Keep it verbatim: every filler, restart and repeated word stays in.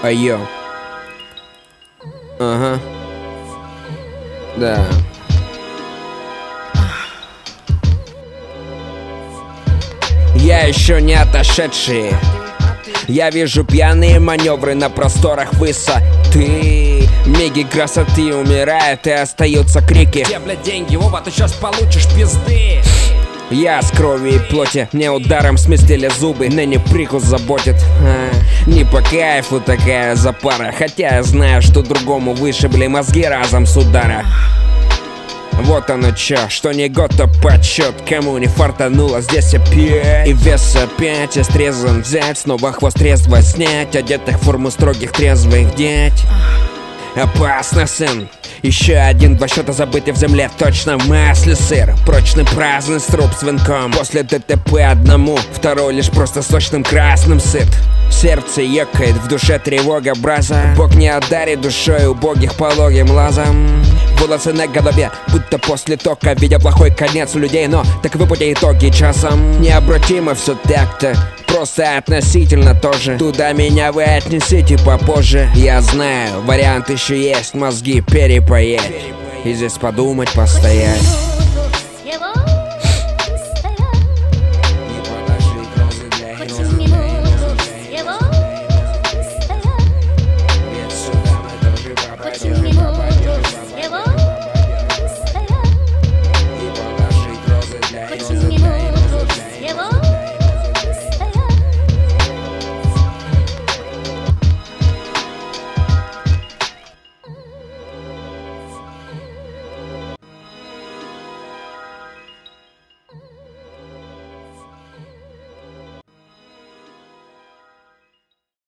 Айо. Ага. Да. Я еще не отошедший. Я вижу пьяные маневры на просторах высоты. Меги красоты умирают и остаются крики: где, блядь, деньги, оба, ты сейчас получишь пизды. Я с крови и плоти, мне ударом сместили зубы. Ныне прикус заботит, а, не по кайфу такая запара. Хотя я знаю, что другому вышибли мозги разом с удара. Вот оно чё, что не год, то подсчет. Кому не фартануло, здесь опять. И вес опять, я срезан взять, снова хвост трезво снять. Одетых в форму строгих трезвых деть. Опасно, сын. Еще один, два счета забыты в земле. Точно в масле сыр. Прочный праздный струп с венком. После ДТП одному, второй лишь просто сочным красным сыт. Сердце ёкает, в душе тревога браза. Бог не одарит душой убогих пологим лазом. Волосы на голове, будто после тока. Видя плохой конец у людей, но таковы пути итоги часом. Необратимо все так-то, просто относительно тоже. Туда меня вы отнесите попозже. Я знаю, вариант еще есть, мозги перепаять и здесь подумать, постоять.